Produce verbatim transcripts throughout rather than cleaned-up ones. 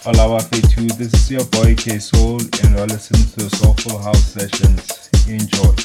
Olawafetu. This is your boy K Soul, and you're listening to Soulful House Sessions. Enjoy.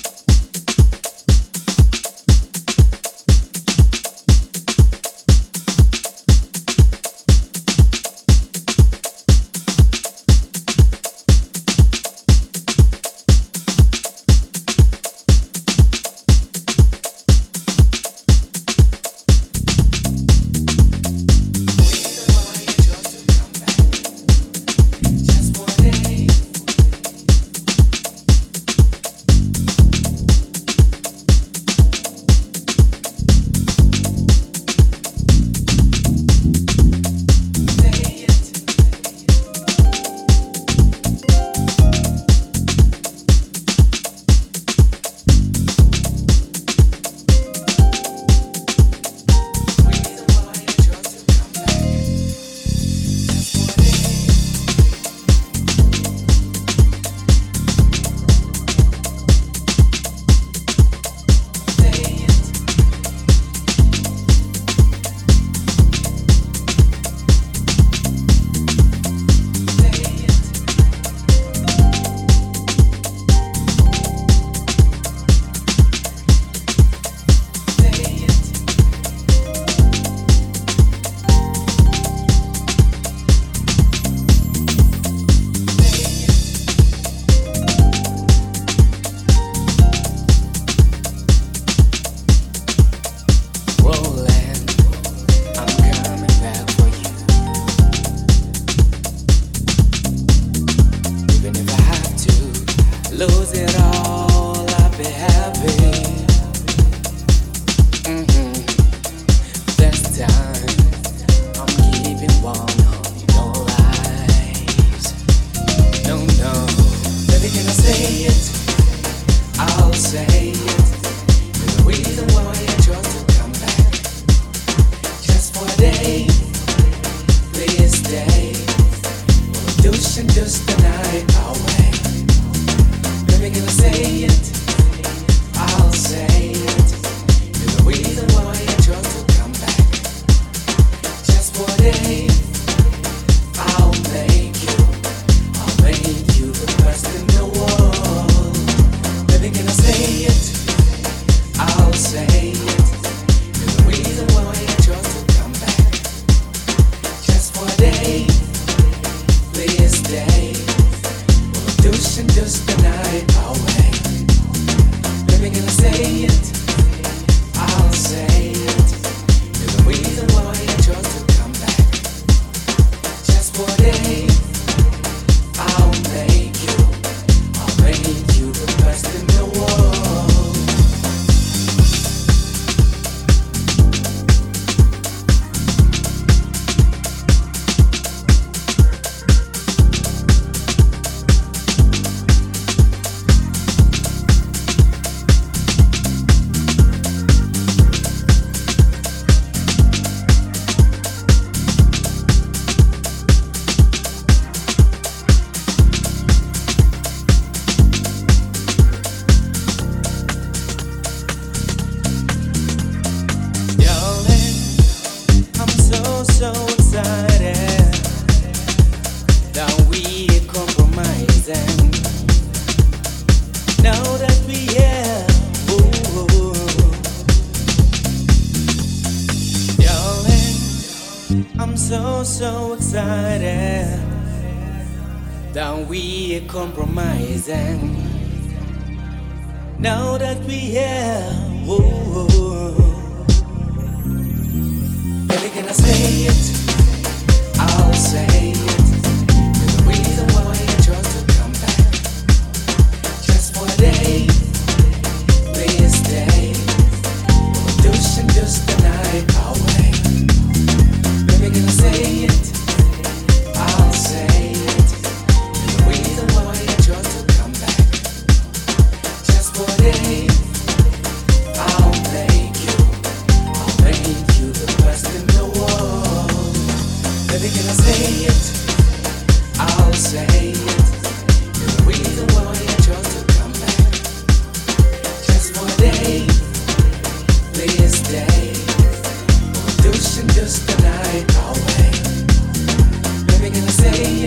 Just the night away. Living in the same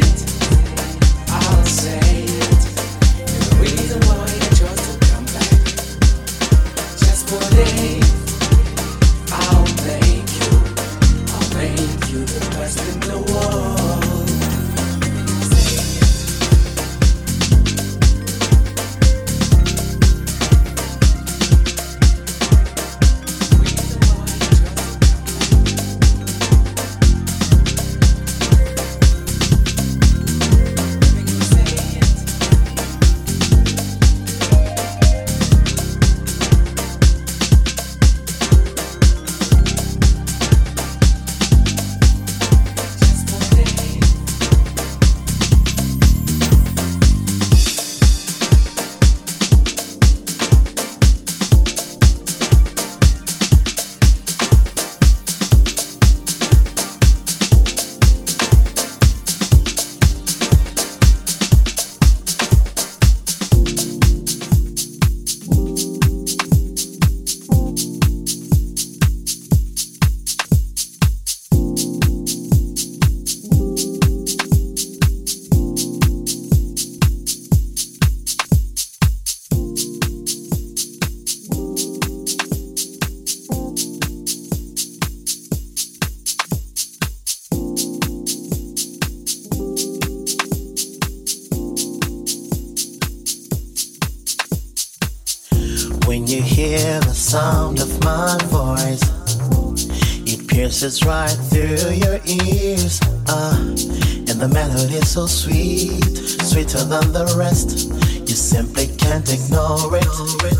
hear the sound of my voice, it pierces right through your ears. Ah, and the melody is so sweet, sweeter than the rest. You simply can't ignore it.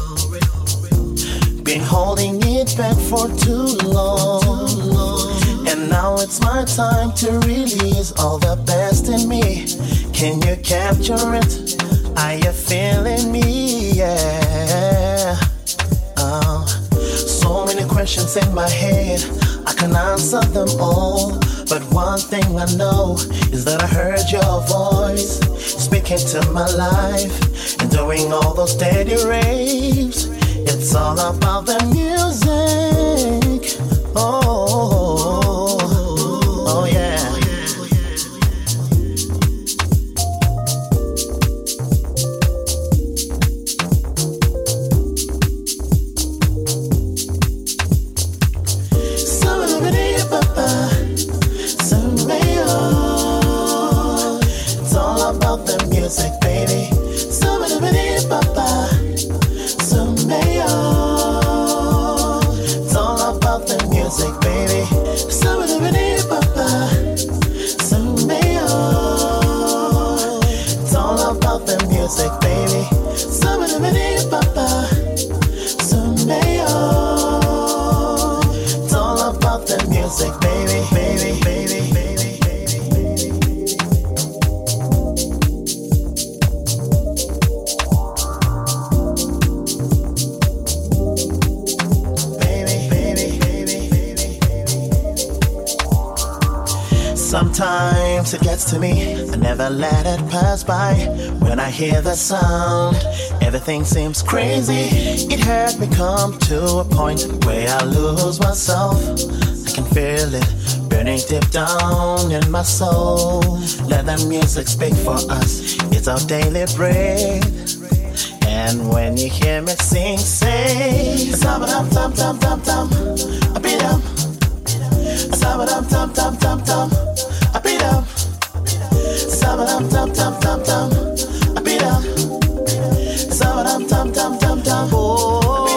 Been holding it back for too long, and now it's my time to release all the best in me. Can you capture it? Are you feeling me? Yeah. Oh, so many questions in my head, I can answer them all. But one thing I know is that I heard your voice speaking to my life and doing all those steady raves. It's all about the music. Oh, oh yeah. It's all about the music, baby. It's all about the music, baby. It's all about the music, baby. It's all about the music, baby, baby, baby, baby. Sometimes it gets to me, I never let it pass by. When I hear the sound, everything seems crazy. It hurt me come to a point where I lose myself. I can feel it burning deep down in my soul. Let the music speak for us, it's our daily bread. And when you hear me sing, say Sabadum-dum-dum-dum-dum, I beat up. Sabadum-dum-dum-dum-dum, I beat up. Sabadum-dum-dum-dum-dum, I beat up. Sabadum-dum-dum-dum-dum, oh.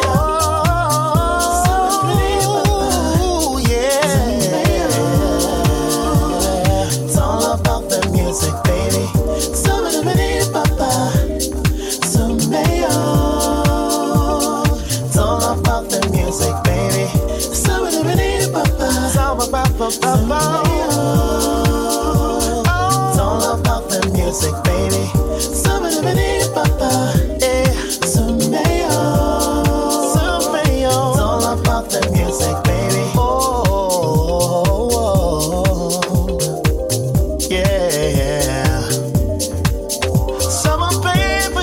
It's all about the music, baby. It's all about the music, baby. Oh, yeah. Summer, baby,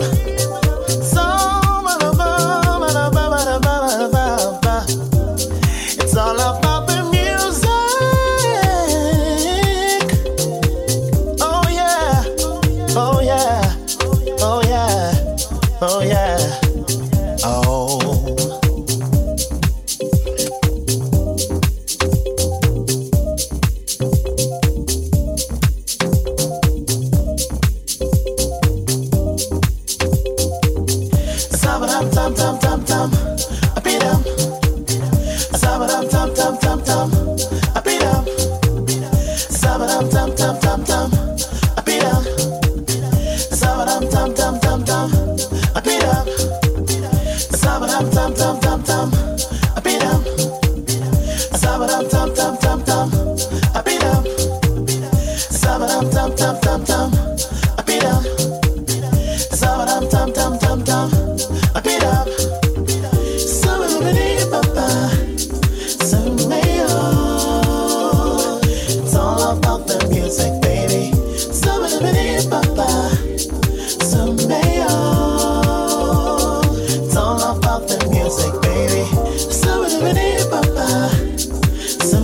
it's all about the music. Oh yeah, oh yeah, oh yeah, oh. Sabadum-dum-dum-dum-dum, I beat 'em. Sabadum-dum-dum-dum-dum, I beat 'em. Sabadum-dum-dum-dum-dum, I beat 'em. Sabadum-dum-dum-dum-dum, I beat 'em. Sabadum-dum-dum-dum-dum, I beat 'em. Sabadum-dum-dum-dum-dum, I beat 'em. Sabadum-dum-dum-dum-dum, I beat 'em. Sabadum-dum-dum-dum-dum, I beat 'em. It's all about the music, baby. It's all about the music, baby.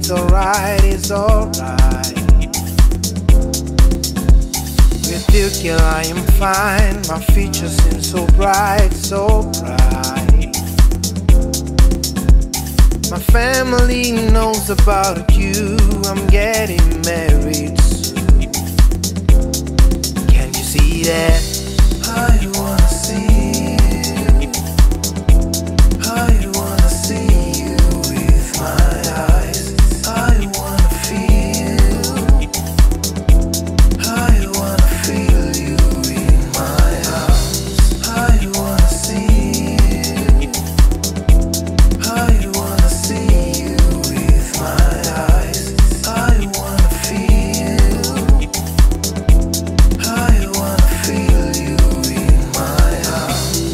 it's alright, it's alright. With you, girl, I am fine. My features seem so bright, so bright. My family knows about you. I'm getting married soon. Can you see that? I wanna see you. I wanna see you with my eyes. I wanna feel. I wanna feel you in my arms. I wanna see you. I wanna see you with my eyes. I wanna feel. I wanna feel you in my arms.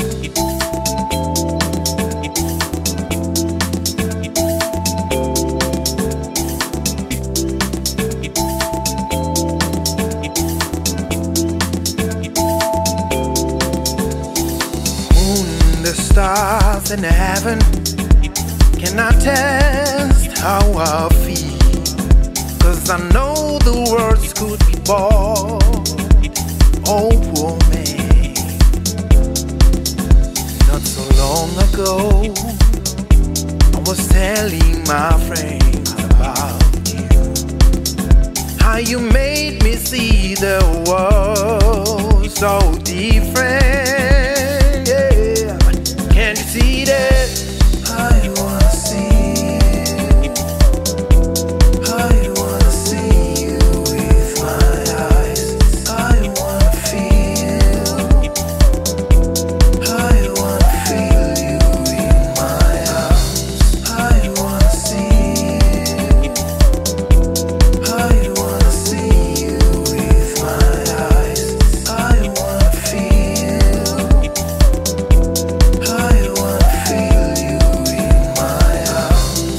Moon, the stars in heaven cannot test how I feel. Cause I know the words could be bought. Oh woman, not so long ago I was telling my friends about you. How you made me see the world so different, yeah. Can you see that? I wanna see you. I wanna see you with my eyes. I wanna feel. I wanna feel you in my arms. I wanna see you. I wanna see you with my eyes. I wanna feel. I wanna feel you in my arms.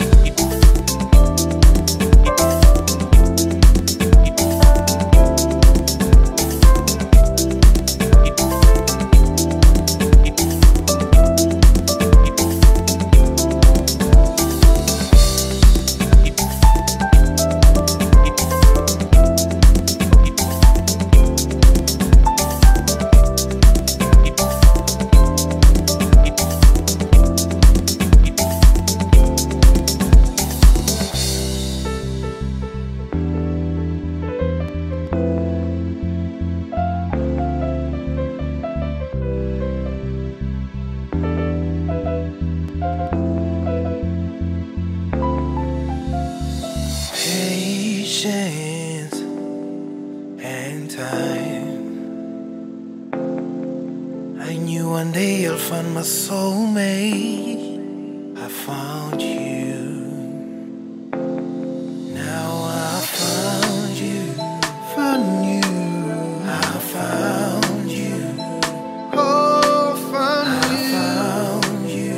Patience and time. I knew one day I'll find my soulmate. I found you. Now I found you. Found you. I found you. Oh, found you. I found you.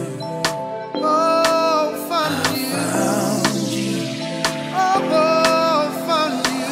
Oh, found you. I found you. Oh, oh, found you.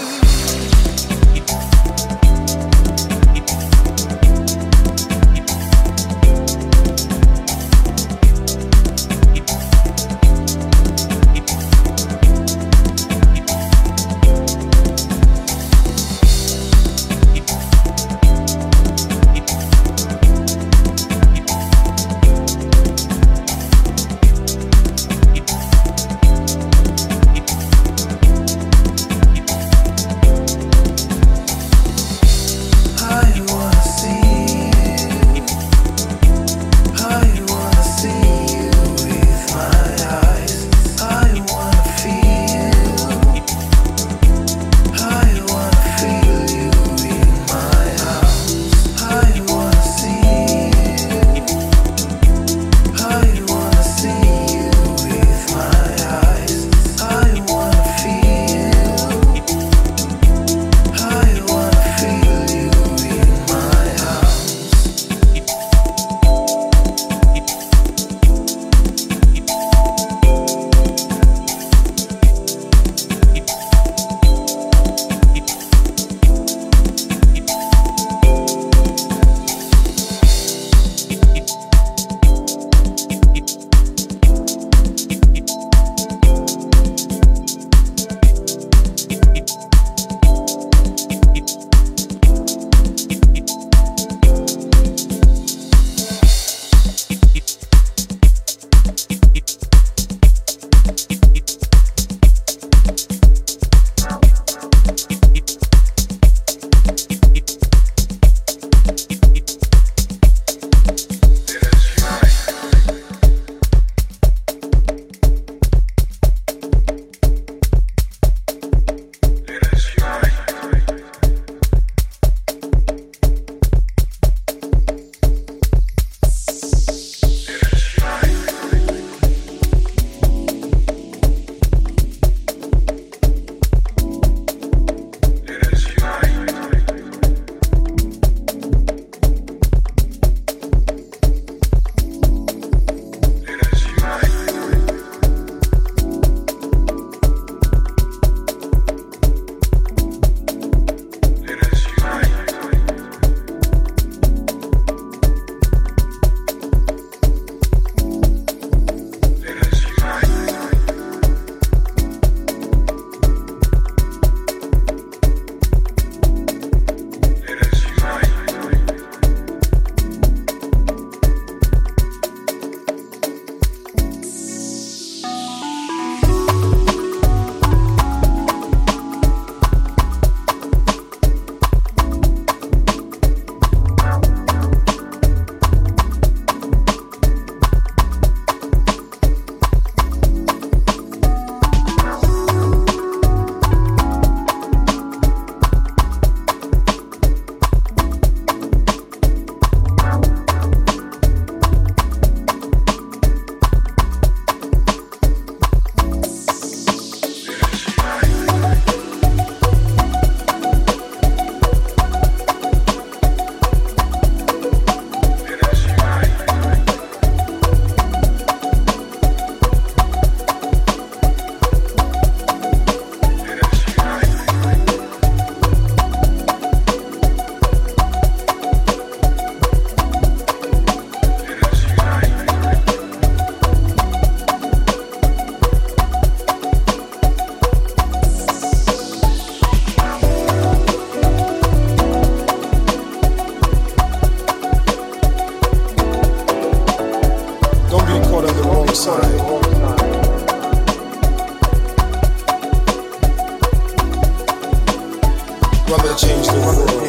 Rather change the world.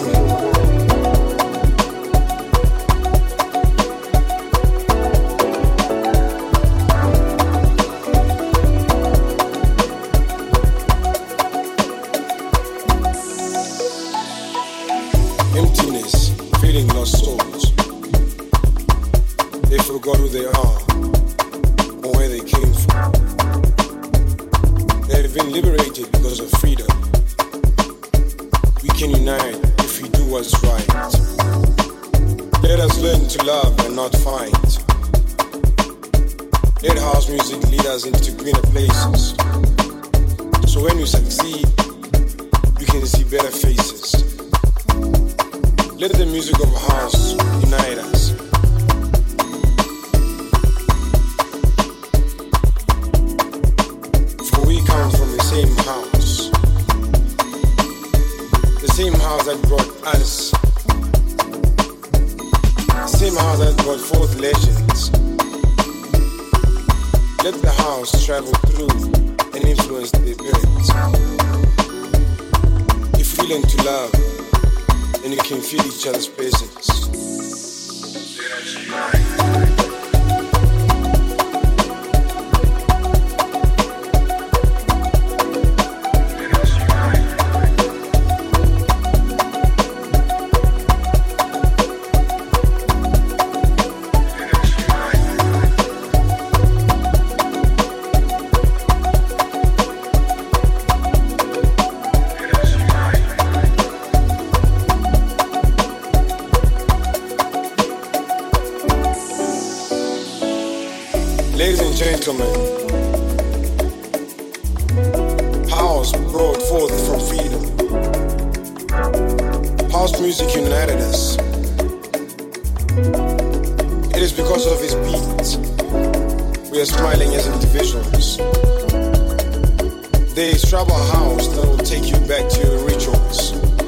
Emptiness, feeling lost souls. They forgot who they are or where they came from. They have been liberated because of freedom. We can unite if we do what's right. Let us learn to love and not fight. Let house music lead us into greener places. So when we succeed, we can see better faces. Let the music of house unite us. For we come from the same house. The same house that brought us. The same house that brought forth legends. Let the house travel through and influence the parents. If we learn to love, then you can feel each other's presence. Ladies and gentlemen, house brought forth from freedom. House music united us. It is because of its beats we are smiling as individuals. There is trouble house that will take you back to your rituals.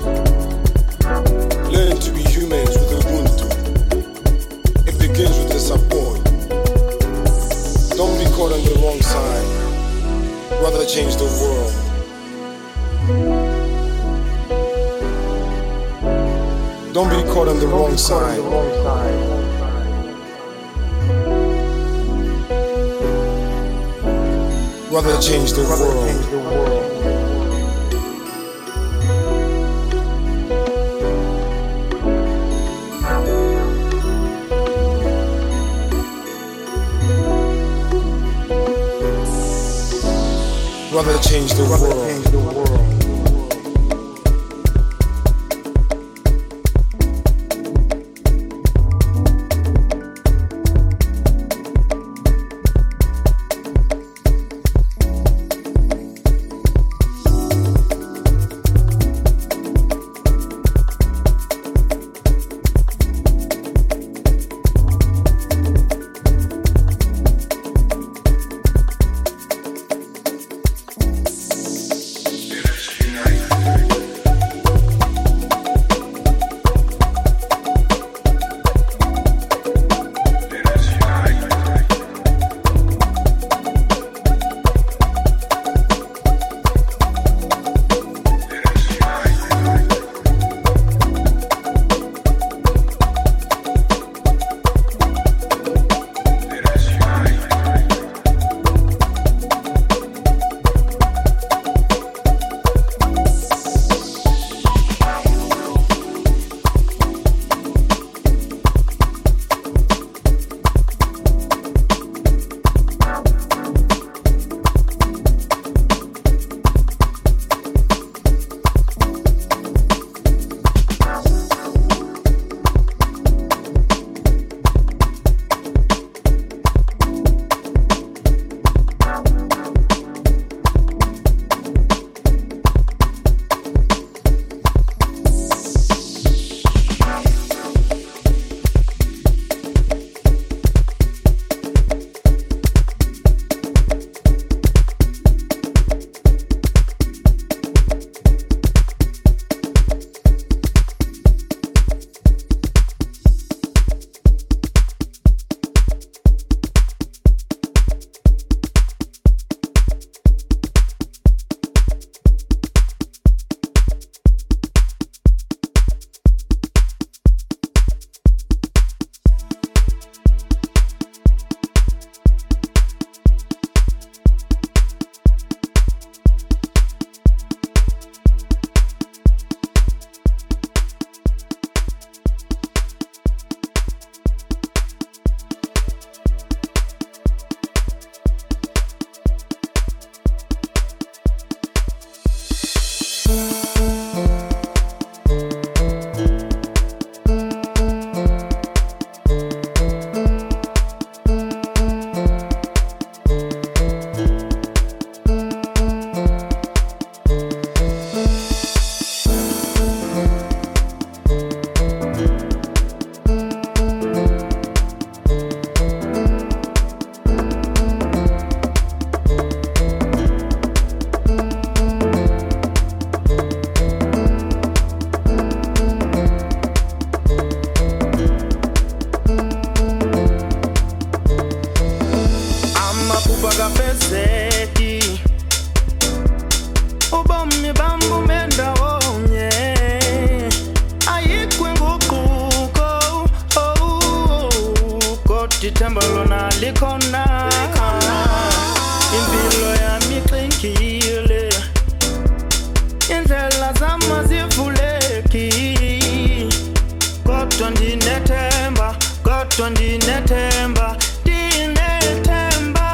Learn to be humans with Ubuntu. It begins with the support. Don't be caught on the wrong side. Rather change the world. Don't be caught on the wrong side. Rather change the world. Rather change the world. khona impilo yami ixingile indlela zami zivuleki kodwa ndinethemba kodwa ndinethemba ndinethemba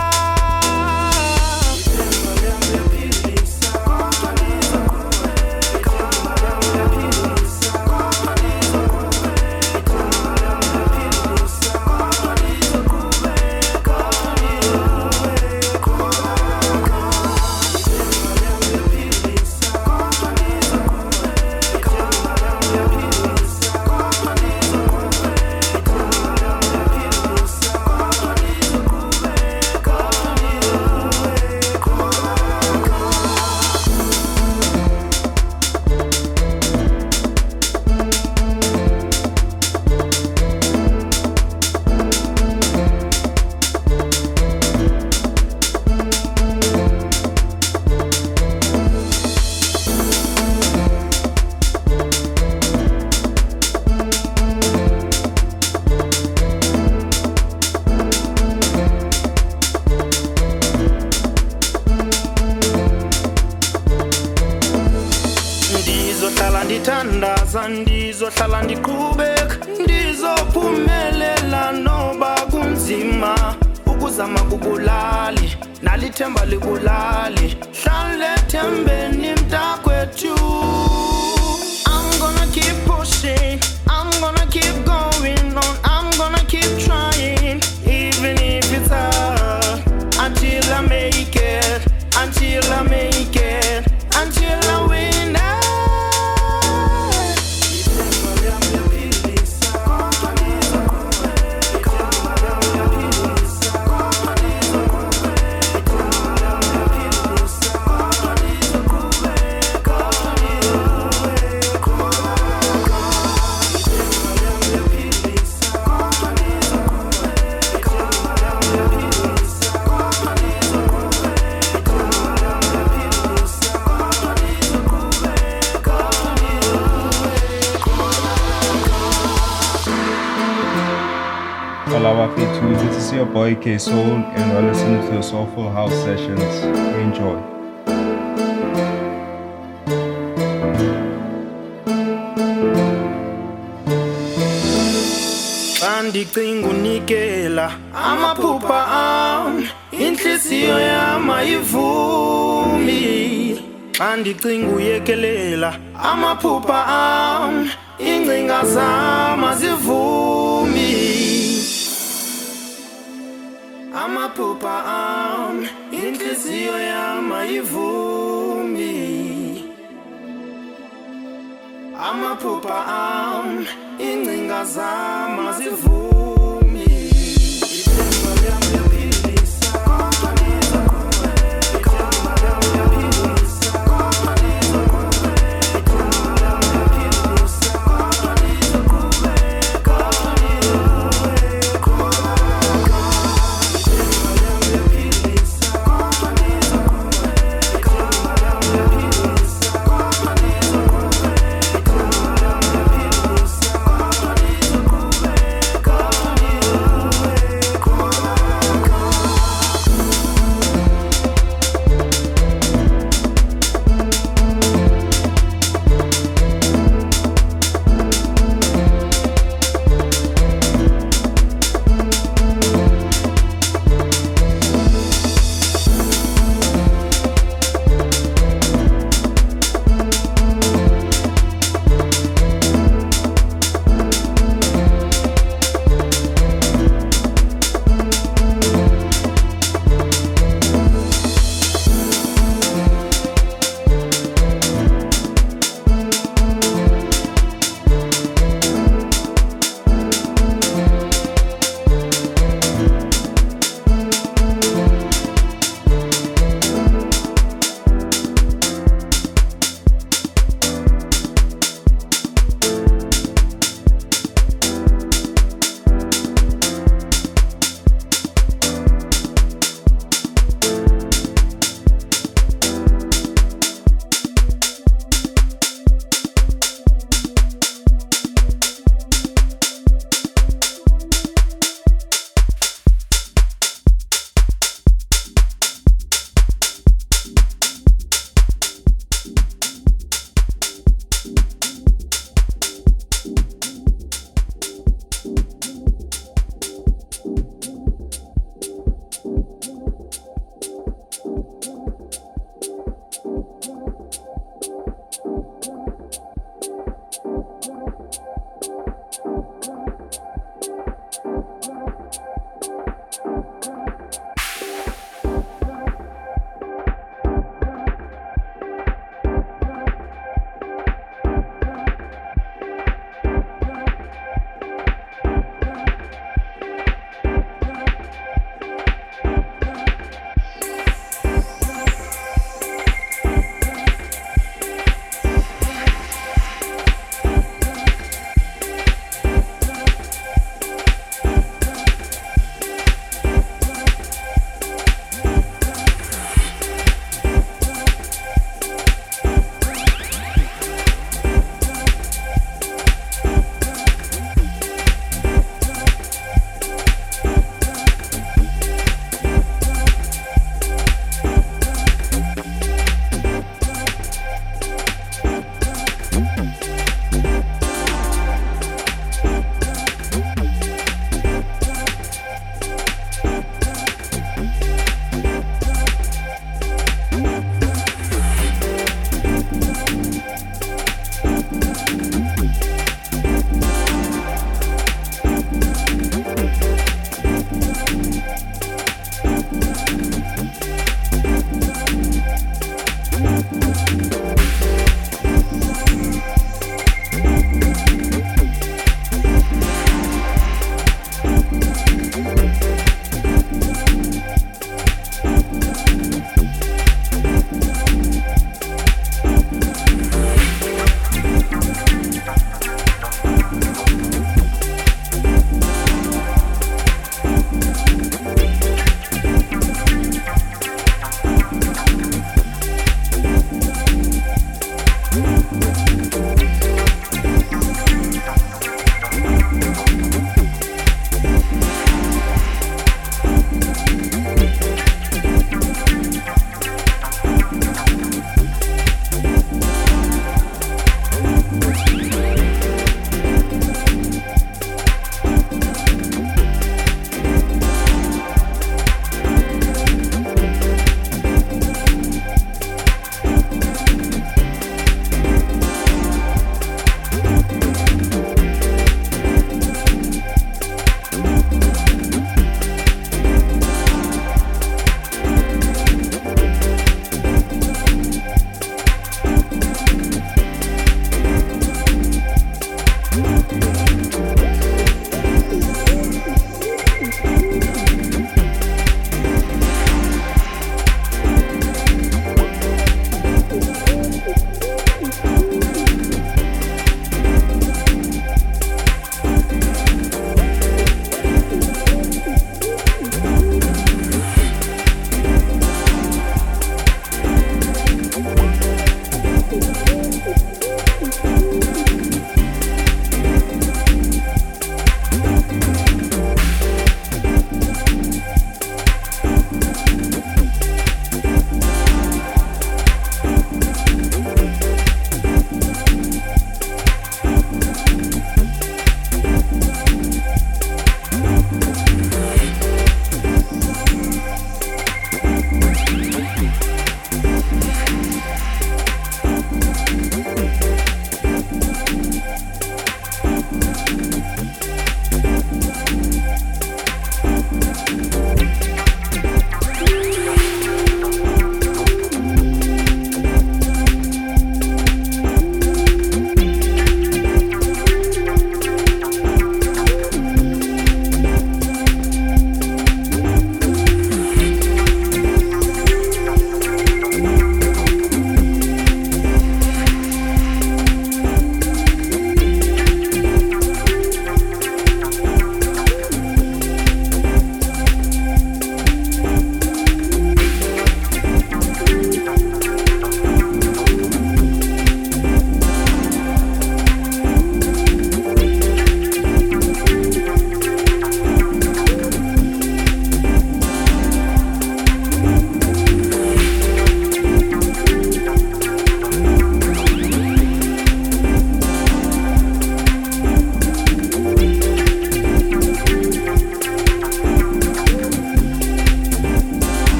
ndithandaza ndizohlala ndiqhubeka ndizophumelela noba kunzima ukuzama kubulali nalithemba libulali hlale thembeni mntakwethu I'm gonna keep pushing I'm gonna keep going on I'm gonna keep trying even if it's hard until I make it until I make it until I win it. Hola Wafitu, this is your boy K Soul and you're listening to the Soulful House Sessions. Enjoy. Ndicinga unikela amaphupha am inhliziyo yami ayivumi xa ndicinga uyekelela amaphupha am ingcinga zami azivumi amaphupha am inhliziyo yami ayivumi amaphupha am ingcinga zami azivumi ithemba lami liyaphilisa kodwa nizokuwe ithemba lami liyaphilisa kodwa nizokuwe ithemba lami liyaphilisa kodwa nizokuwe kodwa nizokuwe ithemba lami liyaphilisa kodwa nizokuwe ithemba lami liyaphilisa kodwa nizokuwe ithemba lami liyaphilisa kodwa nizokuwe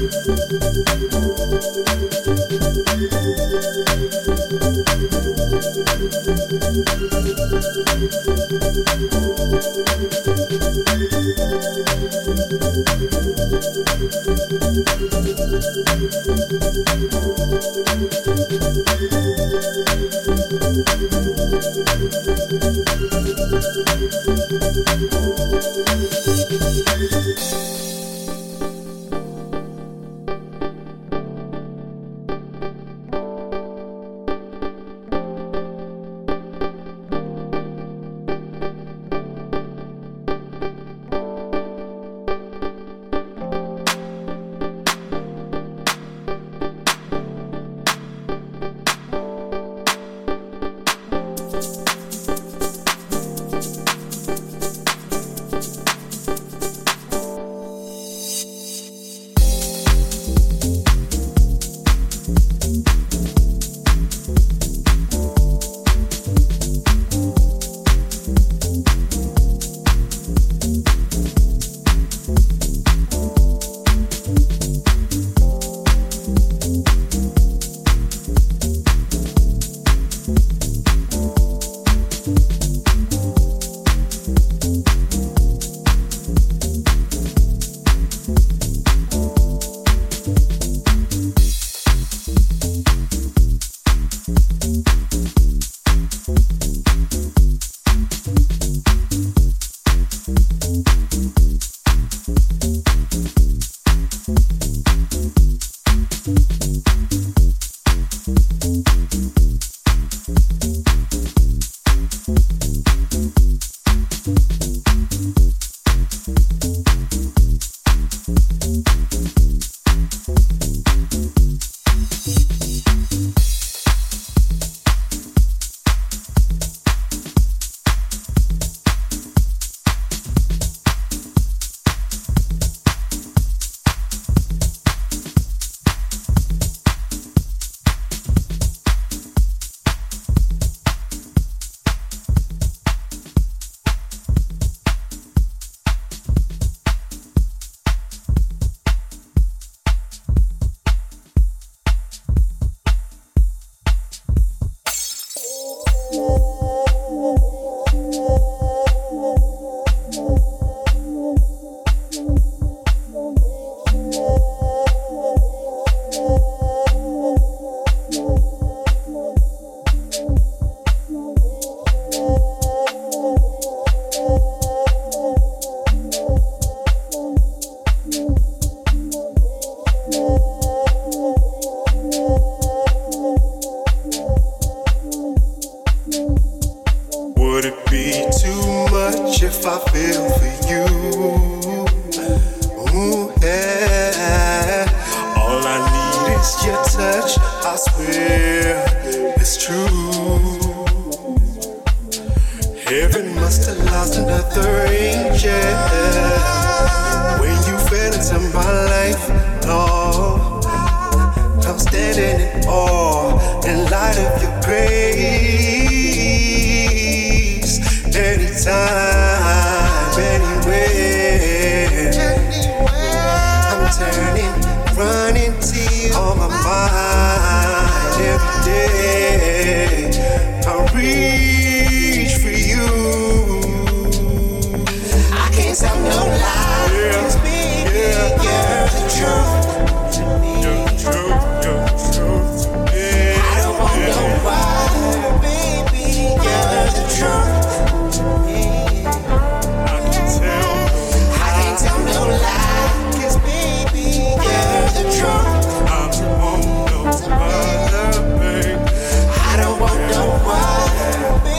I don't want no one,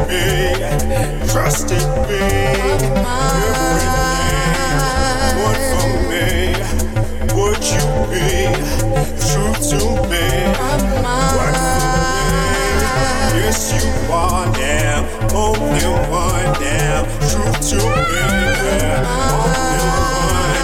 me, trusted me, everything. What for me? Would you be true to me? What for me? Yes, you are now, only one now, true to me, yeah, only one.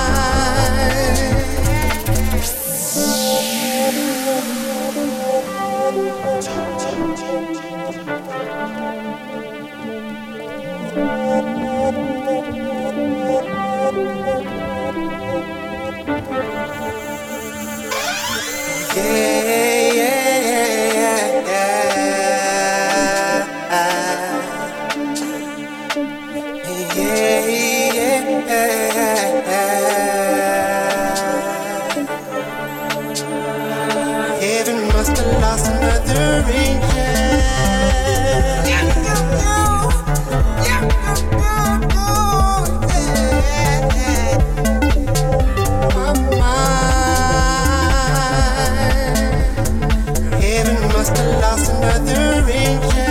Heaven must have lost another angel. My mind. Heaven must have lost another angel.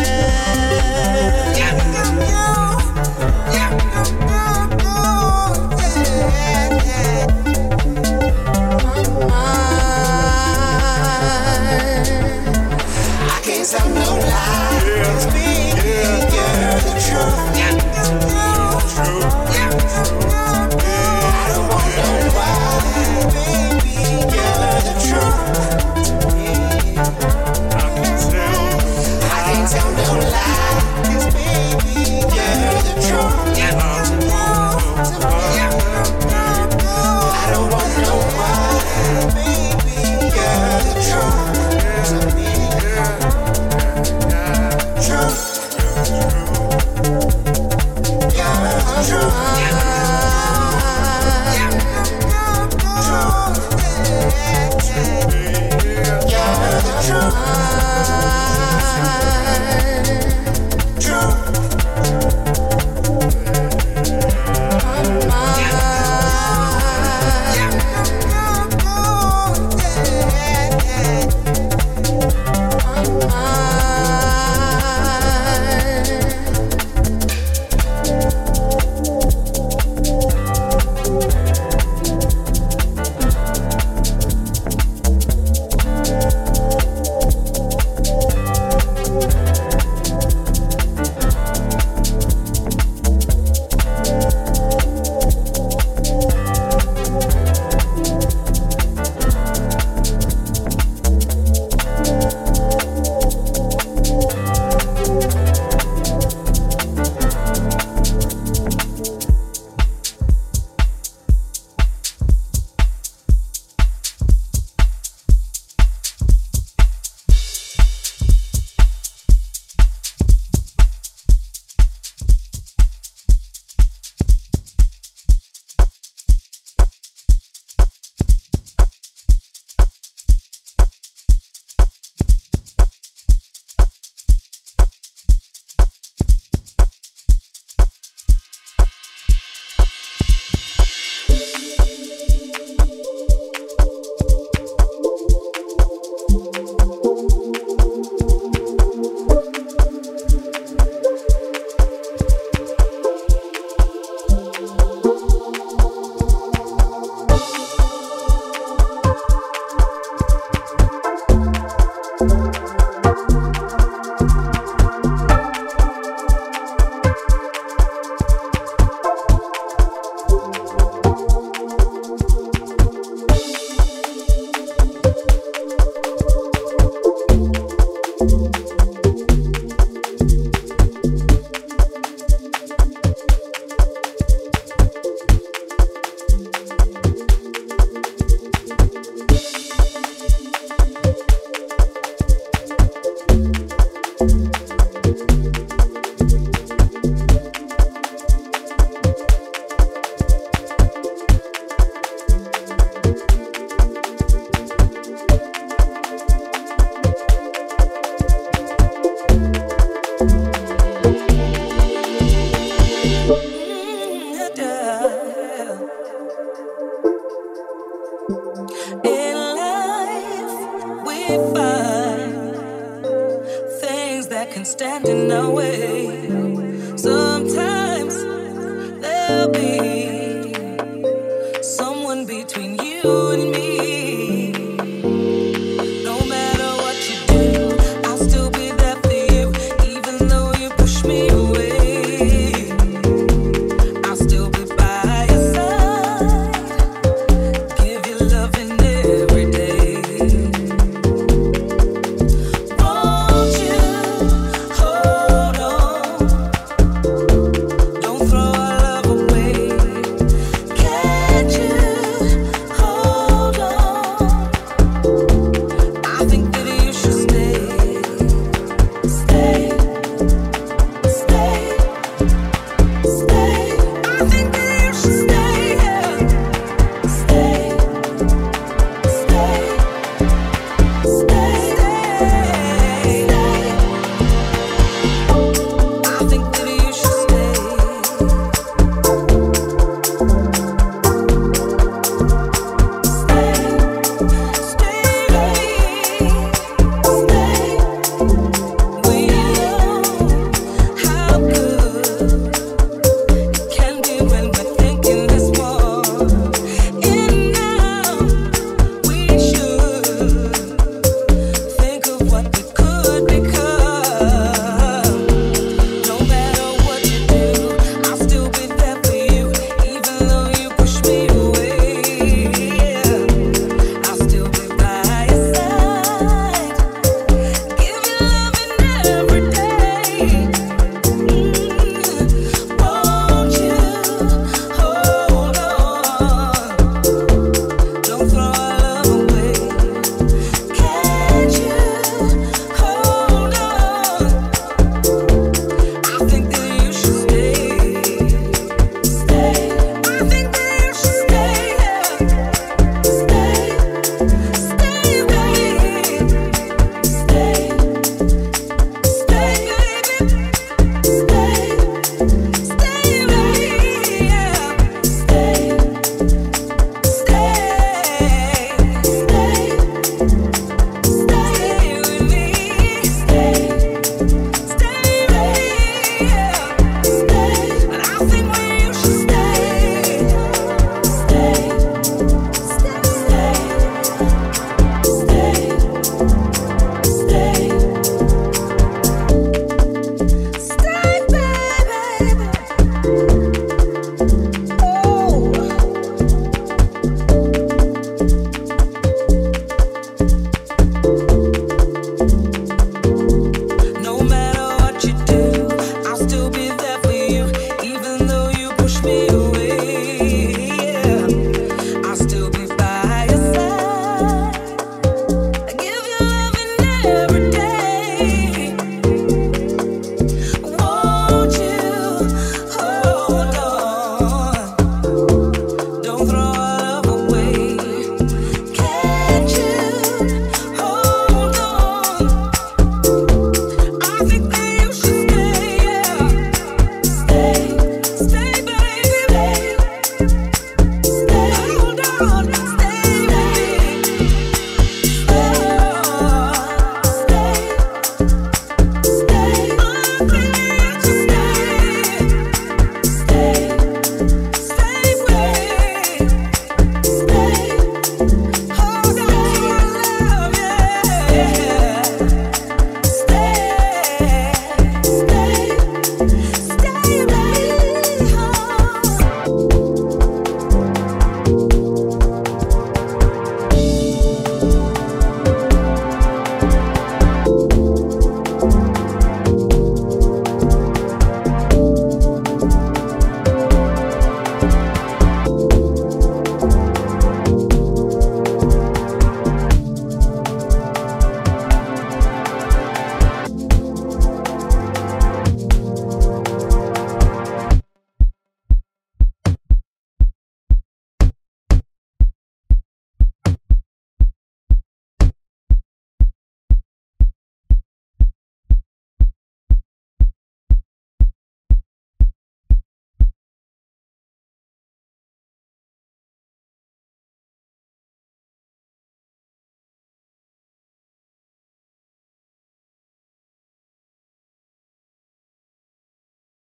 Tell no lies, baby, you're the truth. I don't want no lie, baby, you're the truth. I can't tell no lies, baby, you're the truth. I don't want no lie, baby, you're the truth. You're the truth.